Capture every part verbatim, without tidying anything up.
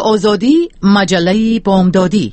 آزادی، مجله بامدادی.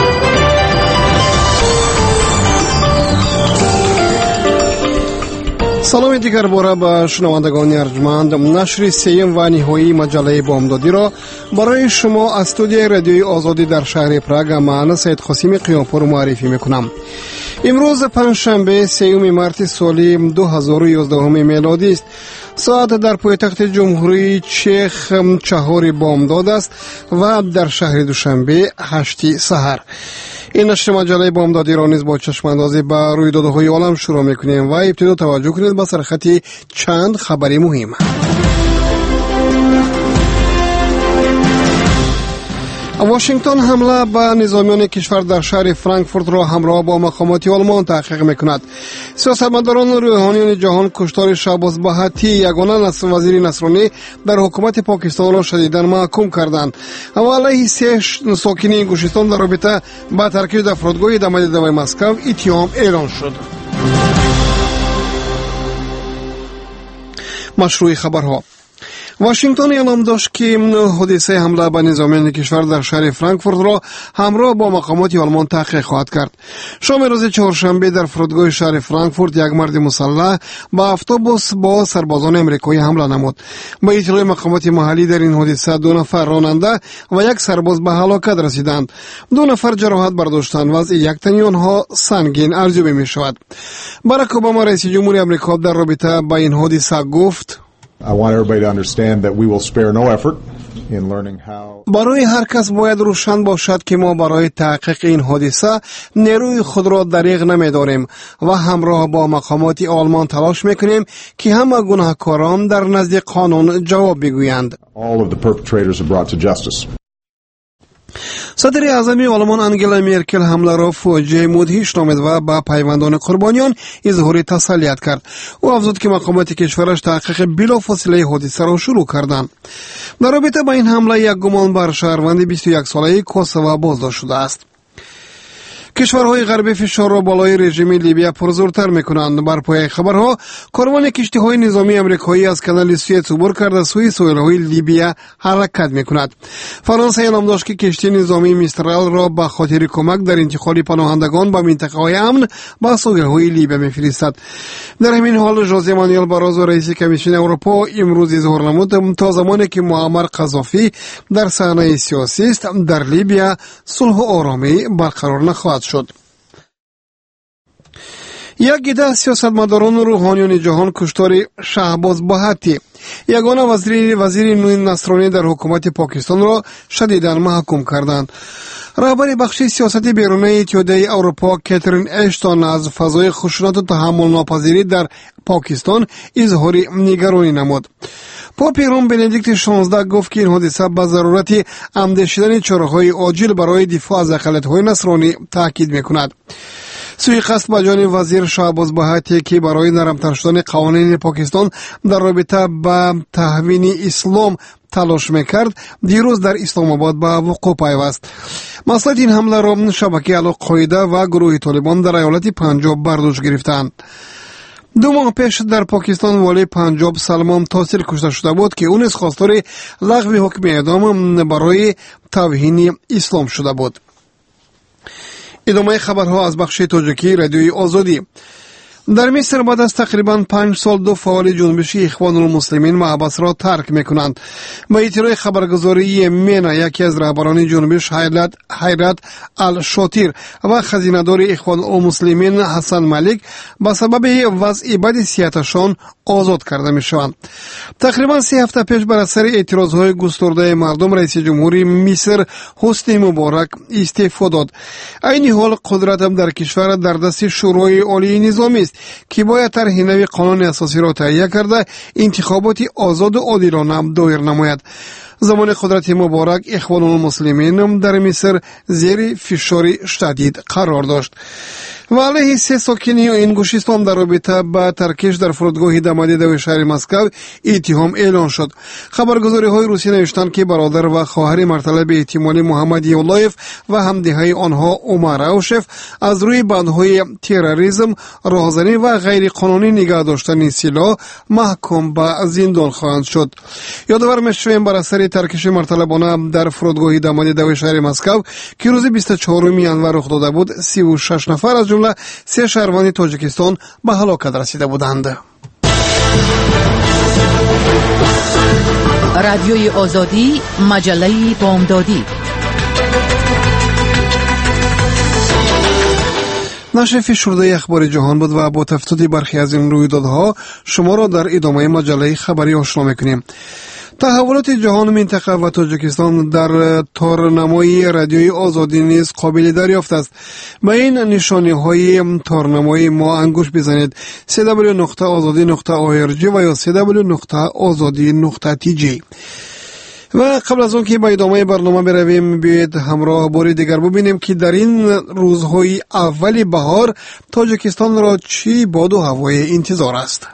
سلام دیگر باره به شنوندگان ارجمند. نشر سیم و نهایی مجله بامدادی را برای شما از استودیوی رادیوی آزادی در شهر پراگ من سید قاسم قیامپور معرفی میکنم. امروز پنجشنبه سیوم مارس سال دو هزار و یازده میلادی است. ساعت در پایتخت جمهوری چک چهار بامداد است و در شهر دوشنبه هشت سحر. این نشر مجله بامدادی را نیز با چشم اندازی به رویدادهای عالم شروع میکنیم و ابتدا توجه کنید به سرخط چند خبری مهم. واشنگتن حمله به نظامیان کشور در شهر فرانکفورت را همراه با مقامات آلمان تحقیق میکند. سیاستمداران و روحانیان جهان کشتار شهباز بهاتی یگانه وزیر نصرانی در حکومت پاکستان را شدیداً محکوم کردند. اما علیه سه ساکنین گوشستان در رابطه با ترکیب افرادگاه دم دمای مسکو اتهام اعلان شد. مشروع خبرها. واشنگتن اعلام داشت که حادثه حمله به نظامیان کشور در شهر فرانکفورت را همراه با مقامات آلمان تحقیق خواهد کرد. شام روز چهارشنبه در فرودگاه شهر فرانکفورت یک مرد مسلح با اتوبوس با سربازان امریکایی حمله نمود. با اطلاع مقامات محلی در این حادثه دو نفر راننده و یک سرباز به هلاکت رسیدند. دو نفر جراحت برداشتند و از یک تن آنها سنگین ارزیابی می شود. باراک اوباما رئیس جمهوری آمریکا در رابطه با این حادثه گفت: I want everybody to understand that we will spare no effort in learning how. برای هر کس باید روشن باشد که ما برای تحقیق این حادثه نیروی خود را دریغ نمی‌داریم و همراه با مقامات آلمان تلاش می‌کنیم که همه گناهکاران در نزد قانون جواب بگویند. All of the perpetrators are brought to justice. صدر اعظم آلمان انگلا مرکل حمله را فاجعه مدهش نامید و با پیوندان قربانیان اظهار تسلیت کرد. او افزود که مقامات کشورش تحقیق بلافاصله حادثه را شروع کردند. در رابطه با این حمله یک گمان بر شهروند بیست و یک ساله کوسوو بازداشت شده است. کشورهای غربی فشار را بالای رژیم لیبیا پرزورتر میکنند. بر پایه خبرها کاروان کشتی‌های نظامی آمریکایی از کانال سوئز عبور کرده سوی ساحل‌های لیبیا حرکت میکند. فرانسه اعلام داشت که کشتی نظامی میسترال را به خاطر کمک در انتقال پناهندگان به منطقه‌های امن به ساحل‌های لیبیا میفرستد. در همین حال ژوزه مانوئل باروزو رئیس کمیسیون اروپا امروز اظهار نمود تا زمانی که معمر قذافی در صحنه سیاسی است در لیبیا صلح و آرامی برقرار نخواهد شد. یک عده سیاستمداران و روحانیان جهان کشتار شهباز بهاتی یگانه وزیر وزیر نصرانی در حکومت پاکستان را شدیداً محکوم کردند. رهبر بخش سیاست بیرونی اتحادیه اروپا کاترین اشتون از فضای خشونت و تحمل ناپذیری در پاکستان اظهار نگرانی نمود. پاپ روم بندیکت شانزده گفت که این حادثه به ضرورت اندیشیدن چاره‌های عاجل برای دفاع از اقلیت‌های نصرانی تاکید می‌کند. سوءقصد به جان وزیر شهباز بهاتی که برای نرمتر شدن قوانین پاکستان در رابطه با تحوین اسلام تلاش میکرد دیروز در اسلام آباد به وقوع پیوست. مسئله این حمله را شبکه القاعده و گروه طالبان در ایالت پنجاب برداشت گرفتند. دو ماه پیش در پاکستان والی پنجاب سلمان تاثیر کشته شده بود که اون از خواستار لغو حکم اعدام برای توهین اسلام شده بود. ادامه خبرها از بخش تاجیکی رادیوی آزادی. در مصر بعد از تقریبا پنج سال دو فعال جنبش اخوان المسلمین محبس را ترک میکنند. با اطلاع خبرگزاری مینا یکی از رهبران جنبش حیرت حیرت الشاطیر و خزیندار اخوان المسلمین حسن ملک به سبب وضع بد صحتشان آزاد کرده میشوند. تقریبا سه هفته پیش بر اثر اعتراضهای گسترده مردم رئیس جمهوری مصر حسنی مبارک استعفا داد. عین حال قدرت در کشور در دست شورای عالی نظامی است که باید طرح نوی قانون اساسی را تهیه کرده انتخابات آزاد و عادلانه دایر نماید. زمان قدرت مبارک اخوان المسلمین در مصر زیر فشار شدید قرار داشت. و علیه سه ساکنی انگوشیستان در رابطه با ترکش در فرودگاه دامادیدو شهر مسکو اتهام اعلان شد. خبرگزاری های روسی نوشتند که برادر و خواهر مرطلب احتمالی محمد یولایف و همدیهای آنها عمر اوشف از روی بندهای تروریسم، راهزنی و غیر قانونی نگاه داشتن سلاح محکوم به زندان خواهند شد. یادآور می‌شویم بر اثر ترکش مرطلبانه در فرودگاه دامادیدو شهر مسکو که روز بیست و چهارم ژانویه رخ داده بود، سی و شش نفر از جمله سه شهروند تاجیکستان به هلاکت رسیده بودند. رادیوی آزادی، مجله بامدادی. نشر فشرده اخبار جهان بود و با تفتیش برخی از این رویدادها شما را در ادامه مجله خبری آشنا می‌کنیم. تحولات جهان منطقه و تاجیکستان در تارنمای رادیوی آزادی نیز قابل دریافت است. به این نشانی های تارنمای ما انگوش بزنید: سی دبلیو نقطه آزادی نقطه او ار جی و یا سی دبلیو نقطه آزادی نقطه تی جی. و قبل از اون که به ادامه برنامه برویم، بیایید همراه باری دیگر ببینیم که در این روزهای اولی بهار تاجیکستان را چی باد و هوای انتظار است.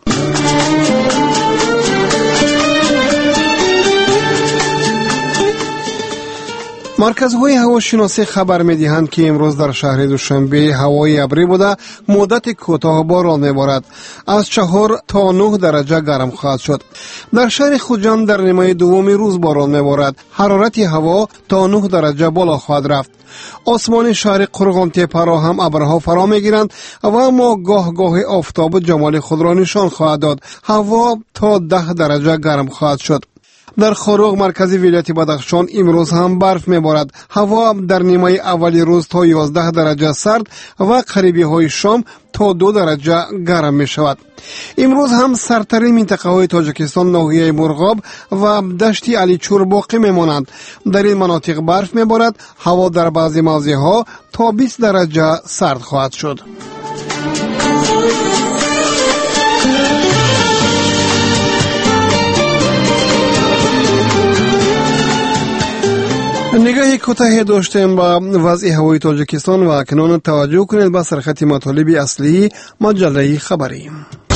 مرکزهای هواشناسی خبر می‌دهند که امروز در شهر دوشنبه هوای ابری بوده، مدت کوتاه باران می‌بارد. از چهار تا نه درجه گرم خواهد شد. در شهر خوجند در نیمه دوم روز باران می‌بارد. حرارت هوا تا نه درجه بالا خواهد رفت. آسمان شهر قرغان تپه را هم ابرها فرا می‌گیرند و اما گاه گاه آفتاب جمال خود را نشان خواهد داد. هوا تا ده درجه گرم خواهد شد. در خاروق مرکزی ولایت بدخشان امروز هم برف میبارد. هوا در نیمه اولی روز تا یازده درجه سرد و قریبی های شام تا دو درجه گرم می شود. امروز هم سرترین منطقه های تاجیکستان ناحیه مرغاب و دشت علی چور باقی می مانند. در این مناطق برف میبارد. هوا در بعضی موضع ها تا بیست درجه سرد خواهد شد. نگاهی کوتاه داشتیم با وضع هوای تاجیکستان و اکنون توجه کنید به سرخط مطالب اصلی مجله خبری.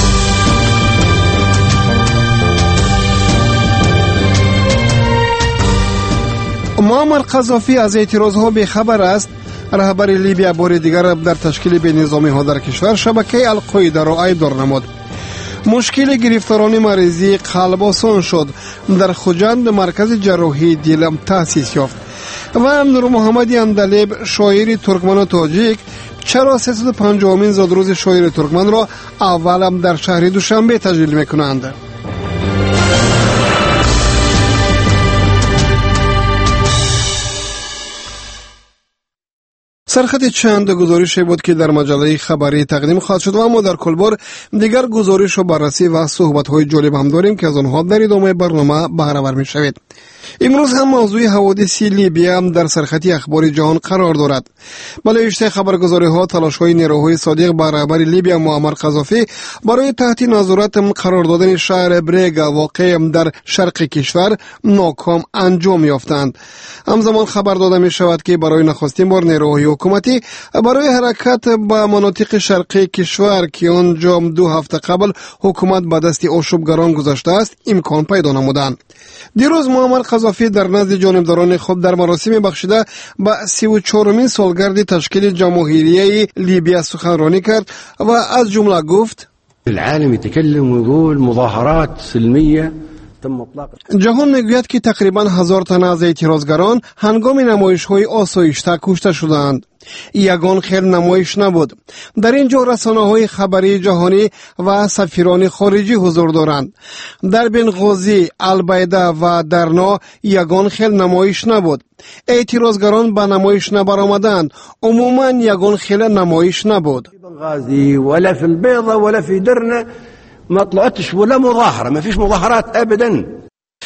معمر قذافی از اعتراضها به خبر است. رهبر لیبیا بار دیگر در تشکیل بینظامی ها در کشور شبکه القاعده را ایدار نمود. مشکل گرفتاران مریضی قلب آسان شد. در خوجند مرکز جراحی دل تأسیس یافت. و نور محمد اندلیب شاعر ترکمن و تاجیک چرا سیصد و پنجاهمین زادروز شاعر ترکمن را اولم در شهر دوشنبه تجلیل میکنند. سرخط چند گزارش بود که در مجله خبری تقدیم خواهد شد و اما در کل بار دیگر گزارش و بررسی و صحبت های جالب هم داریم که از آنها در ادامه برنامه بهره ور میشوید. امروز هم موضوع حوادث لیبیا در سرخط اخبار جهان قرار دارد. بلایشته خبرگزاری ها تلاش های نیروهای صادق بر رهبر لیبیا معمر قذافی برای تحت نظارت قرار دادن شهر بریگا واقع در شرق کشور ناکام انجام یافتند. همزمان خبر داده می شود که برای نخستین بار نیروهای حکومتی برای حرکت به مناطق شرقی کشور که آنجا دو هفته قبل حکومت به دست آشوبگران گذاشته است امکان پیدا نمودند. دیروز معمر قذافی در نزد جانبداران خود در مراسم بخشیده به سی و چهارمین سالگرد تشکیل جمهوریه لیبیا سخنرانی کرد و از جمله گفت: العالم يتكلم ويقول مظاهرات سلمية. جهان میگوید که تقریبا هزار تن از اعتراضگران هنگام نمایش‌های آسایشته کشته شدند. یگان خیر نمایش نبود. در اینجا رسانه‌های خبری جهانی و سفیران خارجی حضور دارند. در بنغازی، البیده و درنا یگان خیر نمایش نبود. اعتراضگران به نمایش نبرآمدند. عموما یگان خیر نمایش نبود. بنغازی ولا في البيضة ولا في درنا ما طلعتش ولا مظاهرة، ما فيش مظاهرات أبدا.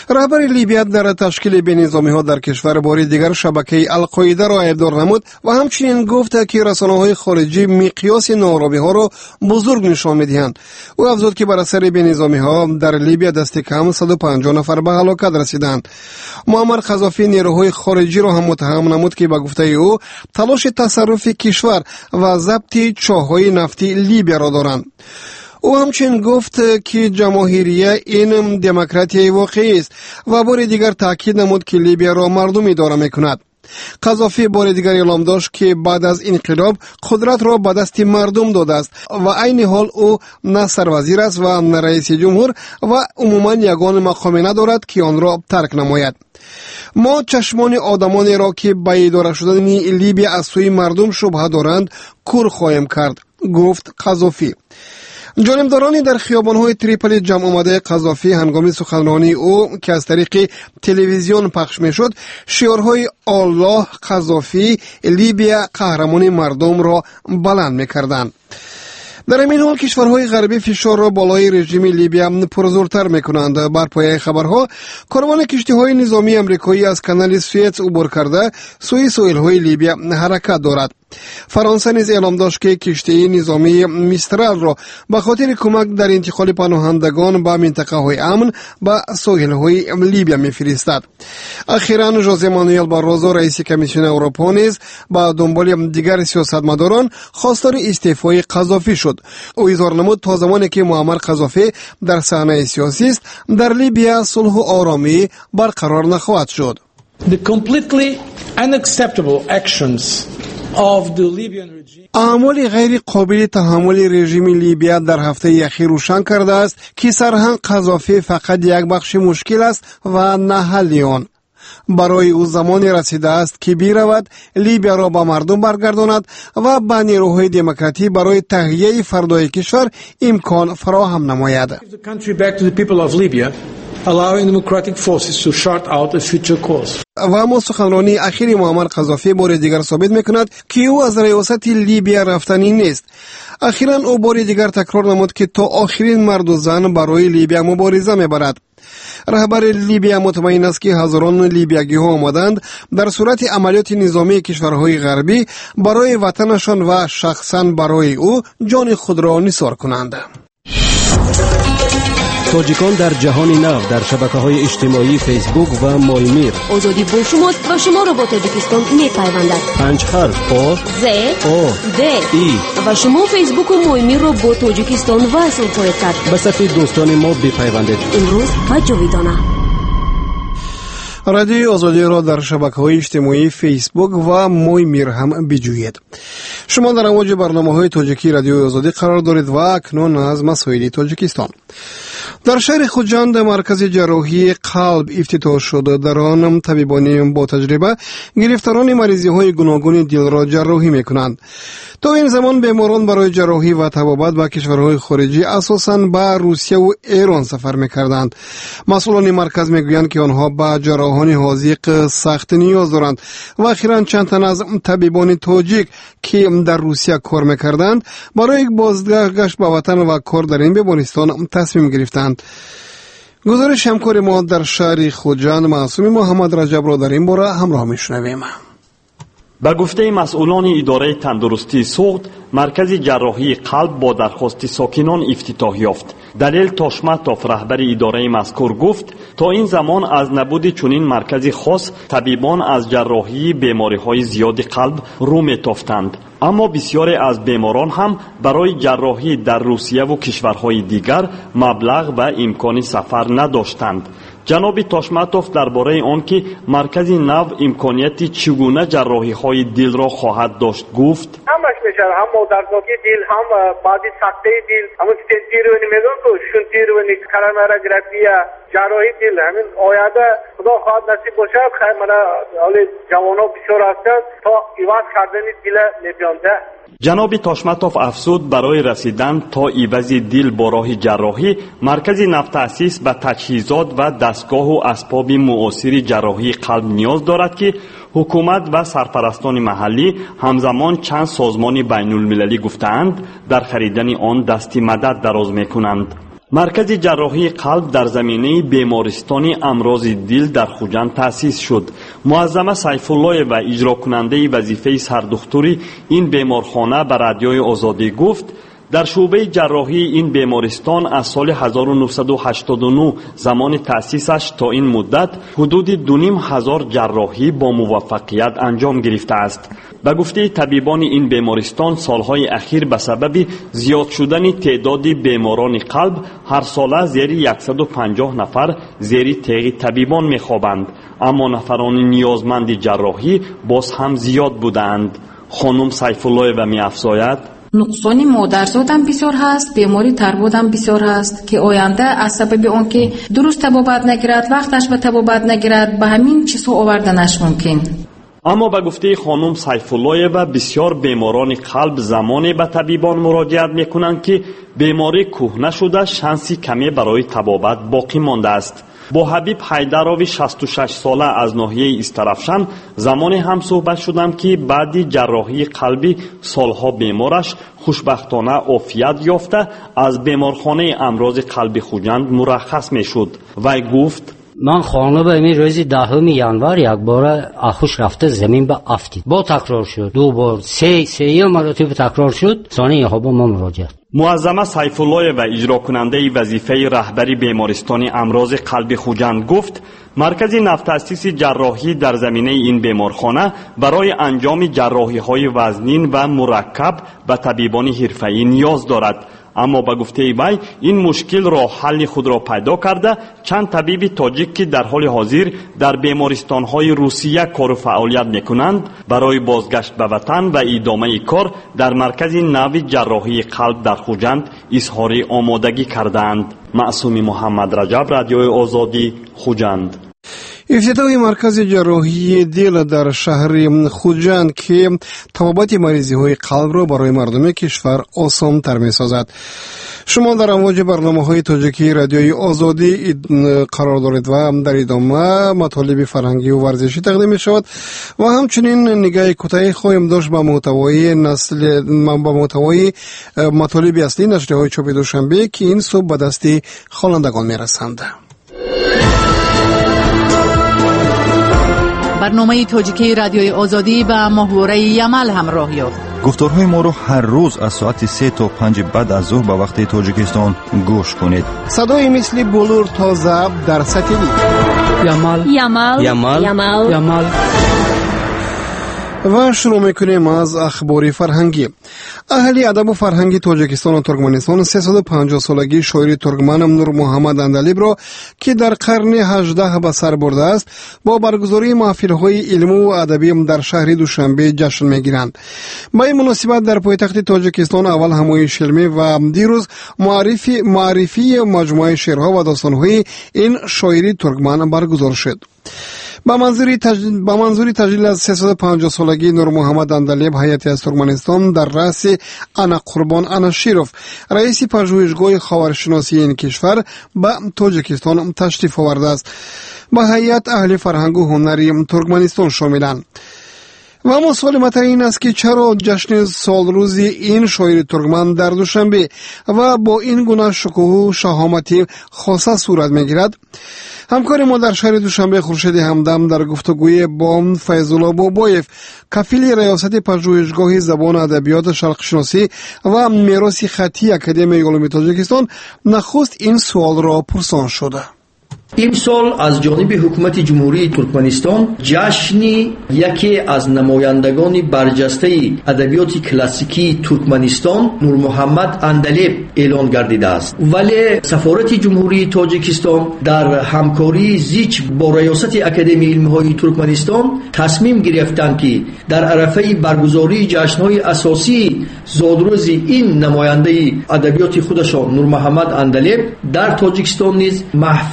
رهبر لیبیا در تشکیل بینظامی‌ها در کشور بار دیگر شبکه القاعده را ابدار نمود و همچنین گفت که رسانه‌های خارجی مقیاس ناآرامی‌ها را بزرگ نشان می‌دهند. او افزود که بر اثر بینظامی‌ها در لیبیا دست کم صد و پنجاه نفر به هلاکت رسیدند. معمر قذافی نیروهای خارجی را هم متهم نمود که به گفته او تلاش تصرف کشور و ضبط چاه‌های نفتی لیبیا را دارند. او همچنین گفت که جماهیریه این دموکراسی واقعی است و بار دیگر تاکید نمود که لیبیا را مردم اداره میکند. قذافی بار دیگر اعلام داشت که بعد از انقلاب قدرت را به دست مردم داده است و عین حال او نه سروزیر است و نه رئیس جمهور و عموما یگان مقامی ندارد که آن را ترک نماید. ما چشمان آدمانی را که به اداره شدن لیبیا از سوی مردم شبهه دارند کور خواهیم کرد، گفت قذافی. جانبدارانی در خیابان‌های تریپولی جمع آمده قذافی هنگام سخنرانی او که از طریق تلویزیون پخش می‌شد شعارهای الله قذافی لیبیا قهرمان مردم را بلند می‌کردند. در این حال کشورهای غربی فشار را بالای رژیم لیبیا پرزورتر میکنند. بر پایه خبرها کاروان کشتی‌های نظامی آمریکایی از کانال سوئز عبور کرده سوی ساحل‌های لیبیا حرکت دارد. فرانسه نیز اعلام داشت که کشتی نظامی میسترال را به خاطر کمک در انتقال پناهندگان به منطقه‌های امن به ساحل‌های لیبیا می‌فرستد. اخیراً ژوزه مانوئل باروزو رئیس کمیسیون اروپا نیز با دنبال دیگر سیاستمداران خواستار استعفای قذافی شد. او اظهار نمود تا زمانی که معمر قذافی در صحنه سیاسی است در لیبیا صلح و آرامی برقرار نخواهد شد. The completely unacceptable actions of the Libyan regime. اعمال غیر قابل تحمل رژیم لیبیا در هفته اخیر روشن کرده است که سرهنگ قذافی فقط یک بخش مشکل است و نه حل آن. برای او زمانی رسیده است که بیرود لیبیا را به مردم برگرداند و به نیروهای دموکراتی برای تهیه فردای کشور امکان فراهم نماید. The country back to the people of Libya, allowing democratic forces to chart out a future course. و اما سخنرانی اخیر معمر قذافی بار دیگر ثابت میکند که او از ریاست لیبیا رفتنی نیست. اخیراً او بار دیگر تکرار نمود که تا آخرین مرد و زن برای لیبیا مبارزه میبرد. رهبر لیبیا مطمئن است که هزاران لیبیایی ها آمدند در صورت عملیات نظامی کشورهای غربی برای وطنشان و شخصاً برای او جان خود را نثار کنند. تاجیکان در جهان نو در شبکه‌های اجتماعی فیسبوک و مایمیر. آزادی با شماست و شما را با تاجیکستان می‌پیوندد. پنج حرف آ ز آ د ای و شما فیسبوک و مایمیر را با تاجیکستان وصل خواهید کرد. به صفحه دوستان ما بپیوندید. امروز و جاویدانه. رادیوی آزادی را در شبکه‌های اجتماعی فیسبوک و مایمیر هم بجویید. شما در امواج برنامه‌های تاجیکی رادیوی آزادی قرار دارید و اکنون از مسائل تاجیکستان. در شهر خوجند مرکز جراحی قلب افتتاح شده. در آن طبیبان با تجربه گرفتاران مریضی‌های گوناگون دل را جراحی می‌کنند. تا این زمان بیماران برای جراحی و طبابت به کشورهای خارجی اساساً به روسیه و ایران سفر می‌کردند. مسئولان مرکز می‌گویند که آنها به جراحان حاذق سخت نیاز دارند و اخیراً چند تن از طبیبان تاجیک که در روسیه کار می‌کردند برای بازگشت به وطن و کار در این بیمارستان تصمیم گرفتند. گزارش همکار ما در شهر خوجند معصوم محمد رجب را در این باره همراه می‌شنویم. به گفته مسئولان اداره تندرستی سوخت، مرکز جراحی قلب با درخواست ساکنان افتتاح یافت. دلیل تاشمتوف رهبر اداره مذکور گفت تا این زمان از نبود چنین مرکزی خاص طبیبان از جراحی بیماری‌های زیاد قلب رو می‌تافتند، اما بسیاری از بیماران هم برای جراحی در روسیه و کشورهای دیگر مبلغ و امکان سفر نداشتند. جناب تاشمتوف درباره آن که مرکز نو امکانیت چگونه جراحی های دل را خواهد داشت گفت: همش میشه، هم مادرزادی دل، هم بعضی سکته دل، هم تیروانی میگن که شون تیروانی کارامراگرافی جراحی دل همین آینده خدا خواهد نصیب باشه. خیلی من حال جوانا بسیار هستند تا ایواز کردن دل میبینده. جناب تاشمتوف افزود برای رسیدن تا ایواز دل با راه جراحی مرکز نو تأسیس به تجهیزات و دستگاه و اسباب معاصر جراحی قلب نیاز دارد که حکومت و سرپرستان محلی همزمان چند سازمان بین المللی گفتند در خریدن آن دستی مدد دراز میکنند. مرکز جراحی قلب در زمینه بیمارستان امراض دل در خوجند تأسیس شد. معظمه سیف الله و اجرا کننده وظیفه سردختوری این بیمارخانه به رادیوی آزادی گفت در شعبه جراحی این بیمارستان از سال هزار و نهصد و هشتاد و نه زمان تأسیسش تا این مدت حدود دو نیم هزار جراحی با موفقیت انجام گرفته است. به گفته طبیبان این بیمارستان سالهای اخیر به سبب زیاد شدن تعداد بیماران قلب هر ساله زیر صد و پنجاه نفر زیر تیغ طبیبان میخوابند، اما نفران نیازمند جراحی باز هم زیاد بودند. خانم سیف الله و می افزاید نقصان مادرزاد هم بسیار هست، بیماری تربود هم بسیار هست که آینده از سبب اون که درست طبابت نگیرد، وقتش به طبابت نگیرد، به همین چیزها آوردنش ممکن. اما به گفته خانم سیف الله و بسیار بیماران قلب زمانی به طبیبان مراجعت میکنند که بیماری کهنه شده شانسی کمی برای طبابت باقی مانده است. با حبیب حیدروی شصت و شش ساله از ناحیه استرفشن زمانی هم صحبت شدم که بعد جراحی قلبی سالها بیمارش خوشبختانه عافیت یافته از بیمارخانه امراض قلبی خوجند مرخص می شد. وی گفت من خانه به این روز دهم ینور یک بار آخوش رفته زمین به افتید، با تکرار شد، دو بار سه سه مرتبه تکرار شد، ثانیه ها با ما مراجعت. معظمه سیف الله و اجرا کننده وظیفه رهبری بیمارستان امراض قلبی خوجند گفت مرکز نوتأسیس جراحی در زمینه این بیمارخانه برای انجام جراحی های وزنین و مرکب به طبیبان حرفه‌ای نیاز دارد، اما به گفته وی این مشکل را حل خود را پیدا کرده چند طبیب تاجیک که در حال حاضر در بیمارستان های روسیه کار و فعالیت میکنند برای بازگشت به وطن و ادامه کار در مرکز نو جراحی قلب در خوجند اظهار آمادگی کردند. معصومی محمد رجب، رادیوی آزادی، خوجند. افتتاح مرکز جراحی دل در شهر خوجند که طبابت مریضی های قلب را برای مردم کشور آسان تر می سازد. شما در امواج برنامه های تاجیکی رادیوی آزادی قرار دارید و در ادامه مطالب فرهنگی و ورزشی تقدیم می شود و همچنین نگاه کوتاهی خواهیم داشت به محتوای نسل به محتوای مطالب اصلی نشریه های چاپ دوشنبه که این صبح به دست خوانندگان می رسند. برنامه تاجیکی رادیوی آزادی با محوره یمل همراه یافت. گفتارهای ما رو هر روز از ساعت سه تا پنج بعد از ظهر به وقت تاجیکستان گوش کنید. صدای مثل بلور تازه در ساتلیت. یمل یمل یمل یمل یمل. و شروع میکنیم از اخبار فرهنگی. اهل ادب و فرهنگی تاجیکستان و ترکمنستان سیصد و پنجاه سالگی شاعر ترکمن نور محمد اندلیب را که در قرن هجدهم به سر برده است با برگزاری محفل‌های علمی و ادبی در شهر دوشنبه جشن میگیرند. با این مناسبت در پایتخت تاجیکستان اول همایش علمی و دیروز معرفی معرفی مجموعه شعرها و داستان‌های این شاعری ترکمن برگزار شد. با منظوری تج... با منظوری تجلیل از سیصد و پنجاه سالگی نور محمد اندلیب هیئت از ترکمنستان در رأس انا قربان انا شیروف رئیس پژوهشگاه خاورشناسی این کشور به تاجیکستان تشریف آورده است. با هیئت اهل فرهنگ و هنری ترکمنستان شاملند. و اما سوال مطرح این است که چرا جشن سالروزی این شاعر ترکمن در دوشنبه و با این گونه شکوه و شهامتی خاصه صورت میگیرد؟ همکار ما در شهر دوشنبه خورشید همدم در گفتگوی با فیض‌الله بابایف کفیل ریاست پژوهشگاه زبان ادبیات شرق شناسی و میراث خطی اکادمی علوم تاجیکستان نخست این سوال را پرسان شده. امسال از جانب حکومت جمهوری ترکمنستان جشنی یکی از نمایندگان برجسته ادبیات کلاسیکی ترکمنستان نور محمد اندلیب اعلان گردیده است، ولی سفارت جمهوری تاجیکستان در همکاری زیچ با ریاست اکادمی علم‌های ترکمنستان تصمیم گرفتند که در عرفه برگزاری جشن‌های اساسی زادروز این نماینده ادبیات خودشان نور محمد اندلیب در تاجیکستان نیز محفل‌های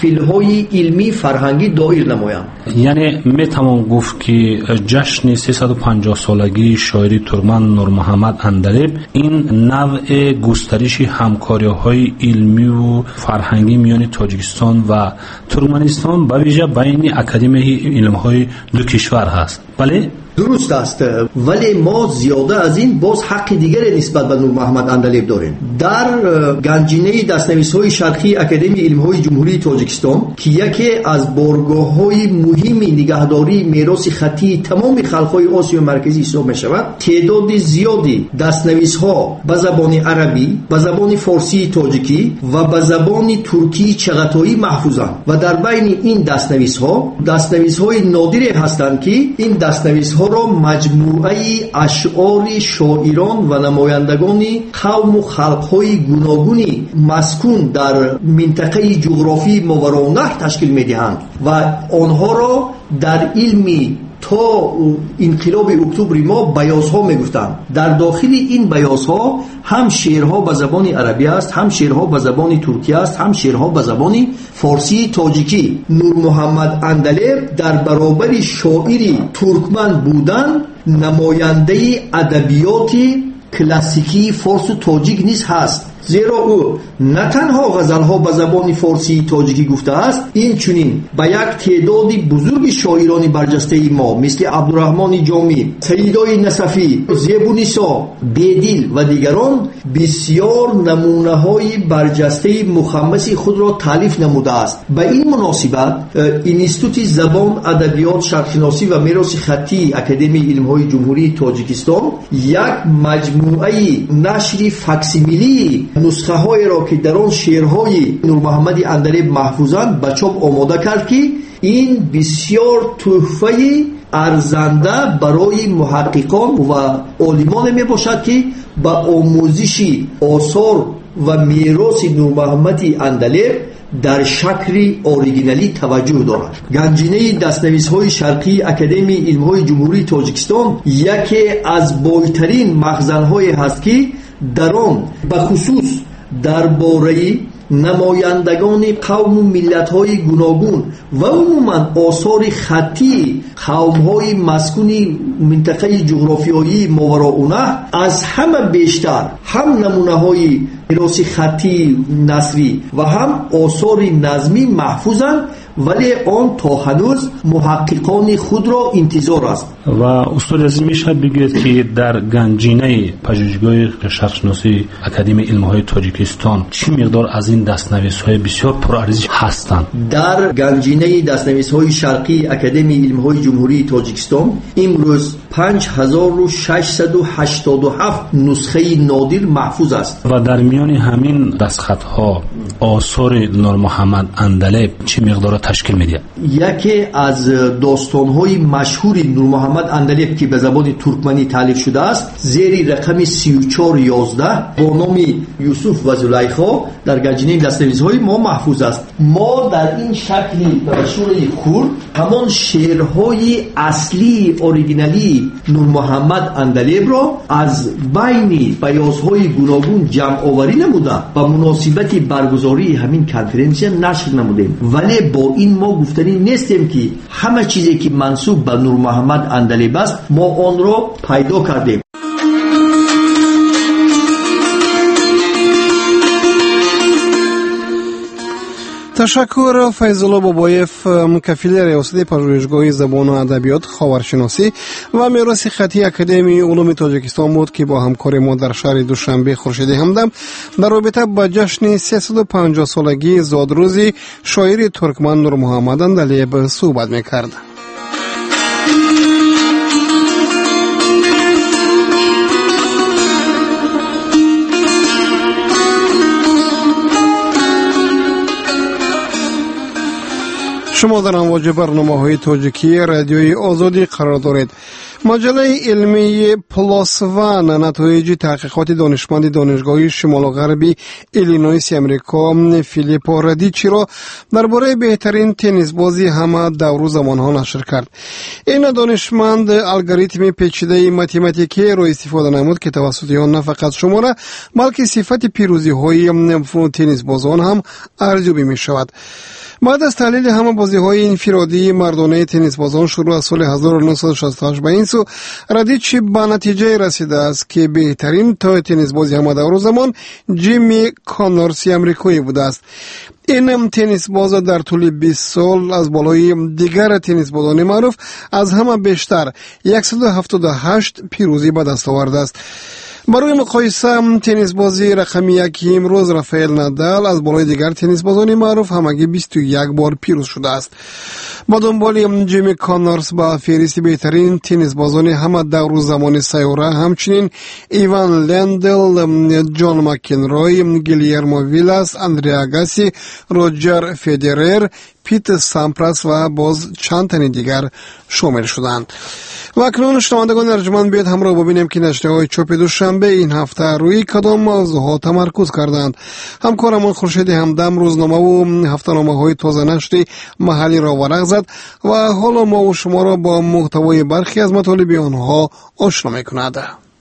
های علمی فرهنگی دایر نمایند. یعنی میتوان گفت که جشن سیصد و پنجاه سالگی شاعری ترکمن نور محمد اندلیب این نوع گسترش همکاری‌های علمی و فرهنگی میان تاجیکستان و ترکمنستان به ویژه بین اکادمی علم‌های دو کشور هست. بله؟ درست است، ولی ما زیاده از این باز حق دیگری نسبت به نور محمد اندلیب داریم. در گنجینه دستنویس‌های شرقی اکادمی علم‌های جمهوری تاجیکستان که یکی از بارگاه‌های مهمی نگهداری میراث خطی تمام خلق‌های آسیا مرکزی حساب می‌شود، تعداد زیادی دستنویس‌ها به زبان عربی، به زبان فارسی تاجیکی و به زبان ترکی چغاتایی محفوظند و در بین این دستنویس‌ها دستنویس‌های نادری هستند که این دستنویس‌ها را مجموعه اشعار شاعران و نمایندگان قوم و خلق‌های گوناگونی مسکون در منطقه جغرافی ماوراءالنهر تشکیل می‌دهند و آنها را در علمی تا انقلاب اکتبر ما بیازها میگفتند. در داخل این بیازها هم شعرها به زبان عربی است، هم شعرها به زبان ترکی است، هم شعرها به زبان فارسی تاجیکی. نور محمد اندلیب در برابر شاعری ترکمن بودن نماینده ادبیات کلاسیکی فارس و تاجیک نیز هست، زیرا او نه تنها غزلها به زبان فارسی تاجیکی گفته است، این چنین به یک تعداد بزرگ شاعران برجسته ما مثل عبدالرحمن جامی، سیدای نصفی، زیبونیسا، بیدیل و دیگران بسیار نمونه های برجسته مخمس خود را تالیف نموده است. به این مناسبت اینستیتوت زبان، ادبیات، شرقشناسی و میراث خطی اکادمی علم‌های جمهوری تاجیکستان یک مجموعه نشر فاکسیمیلی نسخه های را که در آن شعرهای نور محمد اندلیب محفوظند به چاپ آماده کرد که این بسیار تحفه ارزنده برای محققان و عالمان می باشد که به آموزش آثار و میراث نور محمد اندلیب در شکل اوریجینالی توجه دارد. گنجینه دستنویس‌های شرقی اکادمی علم‌های جمهوری تاجیکستان یکی از بالاترین مخزن‌های هست که در آن به خصوص درباره نمایندگان قوم و ملت‌های گوناگون و عموماً آثار خطی قوم‌های مسکون منطقه جغرافیایی ماوراءالنهر از همه بیشتر هم نمونه‌های میراث خطی نثری و هم آثار نظمی محفوظند، ولی آن تا هنوز محققان خود را انتظار است. و استاد عزیز میشه بگید که در گنجینه پژوهشگاه شرقشناسی اکادمی علم‌های تاجیکستان چه مقدار از این دستنویس‌های بسیار پرارزش هستند؟ در گنجینه دستنویس‌های شرقی اکادمی علم‌های جمهوری تاجیکستان امروز پنج هزار و ششصد و هشتاد و هفت نسخه نادر محفوظ است و در میان همین دستخط‌ها آثار نور محمد اندلیب چه مقدار تشکیل می‌دهد؟ یکی از داستان‌های مشهور نور محمد اندلیب که به زبان ترکمنی تالیف شده است زیر رقم سی و چهار یازده با نام یوسف و زلیخا در گنجینه دستنویس‌های ما محفوظ است. ما در این شکلی به صورت خرد همان شعرهای اصلی اوریجینالی نور محمد اندلیب را از بین بیازهای گوناگون جمع آوری نموده و مناسبت برگزاری همین کنفرانس نشر نمودیم، ولی با این ما گفتنی نیستیم که همه چیزی که منسوب به نور محمد اندلیب است ما آن را پیدا کردیم. تشکر فیض‌الله بابایف، کفیل ریاست پژوهشگاه زبان و ادبیات خاورشناسی و میراث خطی اکادمی علوم تاجیکستان بود که با همکار ما در شهر دوشنبه خورشیدی همدم در رابطه با جشن سیصد و پنجاه سالگی زادروزی شاعر ترکمن نور محمد اندلیب صحبت می‌کرد. شما در امواج برنامه‌های تاجیکی رادیوی آزادی قرار دارید. مجله علمی پلاس وان نتایج تحقیقات دانشمند دانشگاه شمال و غربی ایلینویس امریکا فیلیپ رادیچی را درباره بهترین تنیس بازی همه دور و زمانها نشر کرد. این دانشمند الگوریتم پیچیده متماتیکی را استفاده نمود که توسط آن نه فقط شماره بلکه صفت پیروزی های تنیس بازان هم ارزیابی می شود. بعد از تحلیل همه بازی‌های انفرادی مردانه تنیسبازان شروع از سال هزار و نهصد و شصت و هشت به این سو رادیچ به نتیجه رسیده است که بهترین تای تنیسبازی همه دور و زمان جیمی کانورسی امریکایی بوده است. این تنیسباز در طول بیست سال از بالای دیگر تنیسبازان معروف از همه بیشتر صد و هفتاد و هشت پیروزی به دست آورده است. برای مقایسه تنیس بازی رقمی یکی امروز رافائل نادال از بالای دیگر تنیس بازان معروف همگی بیست و یک بار پیروز شده است. با دنبال جیمی کانورس با فهرست بهترین تنیس بازان همه دور و زمان سیاره همچنین ایوان لندل، جان مکنروی، گیلیرمو ویلاس، اندریا اگاسی، روجر فدرر، پیت سامپراس و باز چند تن دیگر شامل شدند. و اکنون شنوندگان ارجمند بیاید همراه ببینیم که نشریه‌های چاپ دوشنبه این هفته روی کدام موضوعات تمرکز کردند. همکارمان خورشید همدم روزنامه و هفته‌نامه‌های تازه نشری محلی را ورق زد و حالا ما و شما را با محتوای برخی از مطالب آنها آشنا می‌کند.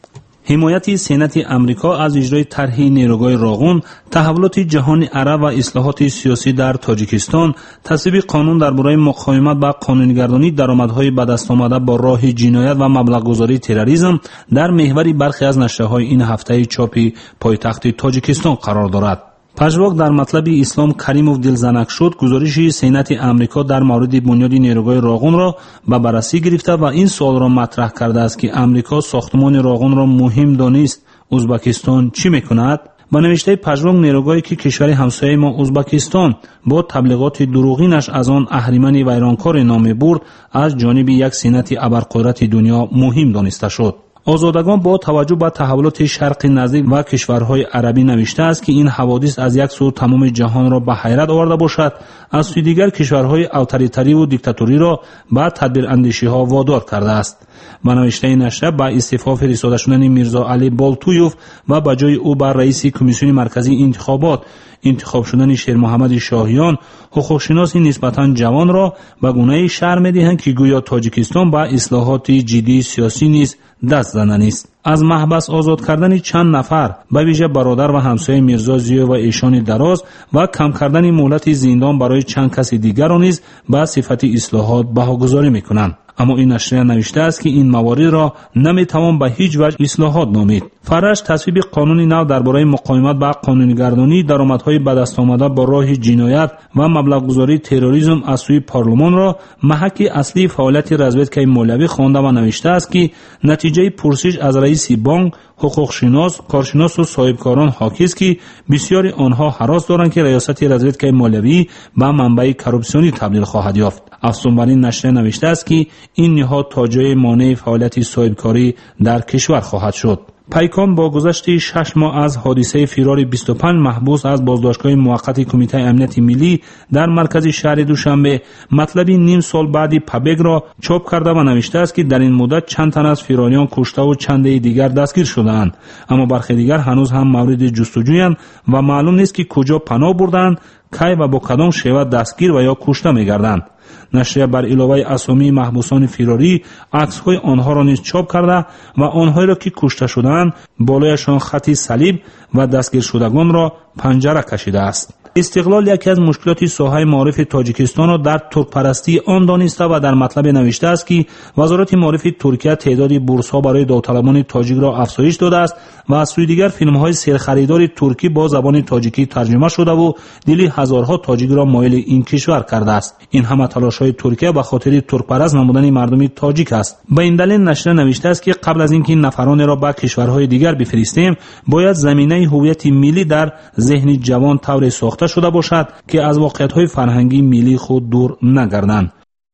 حمایت سنت امریکا از اجرای طرح نیروگاه راغون، تحولات جهان عرب و اصلاحات سیاسی در تاجیکستان، تصویب قانون درباره مقاومت با قانونگردانی درآمدهای به دست آمده با راه جنایت و مبلغ‌گذاری تروریسم در محور برخی از نشریه‌های این هفته چاپی پایتخت تاجیکستان قرار دارد. پژواک در مطلب اسلام کریموف دلزنک شد گزارش سنت امریکا در مورد بنیاد نیروگاه راغون را به بررسی گرفته و این سوال را مطرح کرده است که امریکا ساختمان راغون را مهم دانست، ازبکستان چی میکند؟ با نوشته پژواک نیروگاهی که کشور همسایه ما ازبکستان با تبلیغات دروغینش از آن اهریمن ویرانکار نام برد از جانب یک سنت ابرقدرت دنیا مهم دانسته شد. آزادگان با توجه به تحولات شرق نزدیک و کشورهای عربی نوشته است که این حوادث از یک سو تمام جهان را به حیرت آورده باشد، از سوی دیگر کشورهای اتوریتری و دیکتاتوری را به تدبیر اندیشی ها وادار کرده است. با نوشته نشریه با استعفا فرستاده شدن میرزا علی بالتویوف و به جای او بر رئیس کمیسیون مرکزی انتخابات انتخاب شدن شیر محمد شاهیان، حقوقشناسی نسبتاً جوان را به گونه شرح می‌دهند که گویا تاجیکستان با اصلاحات جدی سیاسی نیز دست زدن است. از محبس آزاد کردن چند نفر به ویژه برادر و همسایه میرزا زیو و ایشان دراز و کم کردن مهلت زندان برای چند کس دیگر را نیز به صفت اصلاحات بهاگذاری می‌کنند. اما این نشریه نوشته است که این موارد را نمیتوان به هیچ وجه اصلاحات نامید. فرش تصویب قانونی نو درباره مقاومت با قانونگردانی درآمدهای به دست آمده با راه جنایت و مبلغ‌گذاری تروریسم از سوی پارلمان را محک اصلی فعالیت رزویدکای مولوی خوانده و نوشته است که نتیجه پرسش از رئیس بانک، حقوقشناس، کارشناس و صاحبکاران حاکی است که بسیاری آنها هراس دارند که ریاست رزویدکای مولوی به منبع کورپسیونی تبدیل خواهد یافت. افزون بر این نشریه نوشته است که این نهاد تا جای مانع فعالیت صاحبکاری در کشور خواهد شد. پیکان با گذشت شش ماه از حادثه فرار بیست و پنج محبوس از بازداشتگاه موقت کمیته امنیت ملی در مرکز شهر دوشنبه مطلبی نیم سال بعدی پبگ را چاپ کرده و نوشته است که در این مدت چند تن از فراریان کشته و چند دیگر دستگیر شدند، اما برخی دیگر هنوز هم مورد جستجویند و معلوم نیست که کجا پناه بردند، کی و با کدام شیوه دستگیر و یا کشته می‌گردند. نشریه بر علاوه اسامی محبوسان فراری عکس‌های آنها را نیز چاپ کرده و آنهایی را که کشته شدند بالایشان خطی صلیب و دستگیر شدگان را پنجره کشیده است. استقلال یکی از مشکلات ساحه معارف تاجیکستان را در ترک‌پرستی آن دانسته و در مطلب نوشته است که وزارت معارف ترکیه تعداد بورس‌ها برای داوطلبان تاجیک را افزایش داده است و از سوی دیگر فیلم‌های سرخریدار ترکی با زبان تاجیکی ترجمه شده و دل هزارها تاجیک را مایل این کشور کرده است. این همه تلاش‌های ترکیه به خاطر ترک‌پرست نمودن مردم تاجیک است. به این دلیل نشریه نوشته است که قبل از اینکه نفران را به کشورهای دیگر بفرستیم باید زمینه هویت ملی در ذهن جوان طور ساخته شده باشد که از واقعیت‌های فرهنگی ملی خود دور نگردند.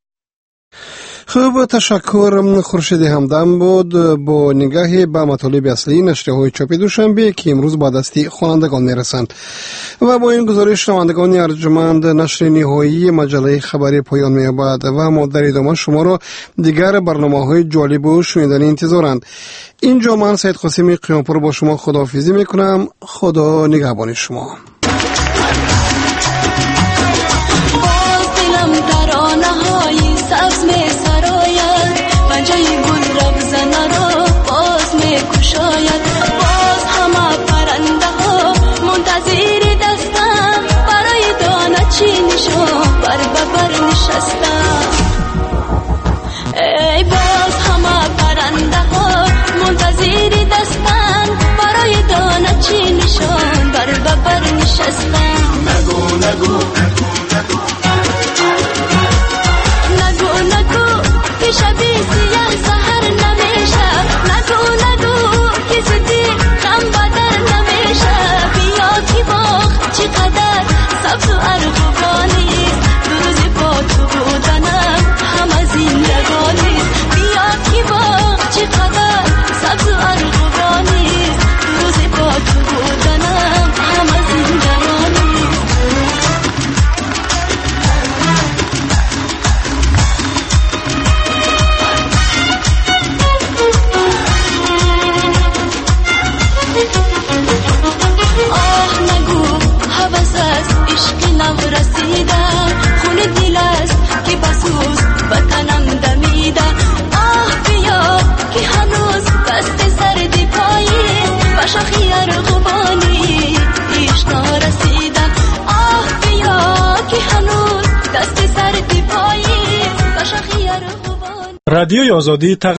خوب، تشکر. خورشید همدم بود با نگاهی به مطالب اصلی نشریه‌های چاپی دوشنبه که امروز با دستی خوانندگان میرسند. و با این گزارش شنوندگان ارجمند نشر نهایی مجله خبری پایان می‌یابد و ما در ادامه شما را دیگر برنامه‌های جالب و شنیدنی انتظارند. اینجا من سید قاسمی قیامپور با شما خداحافظی می‌کنم. خدا نگهبان شما. سبز می سراید پنجه گل ربزنه را باز می کشاید، باز همه پرنده ها منتظر دستم برای دانه چی نشان رادیوی آزادی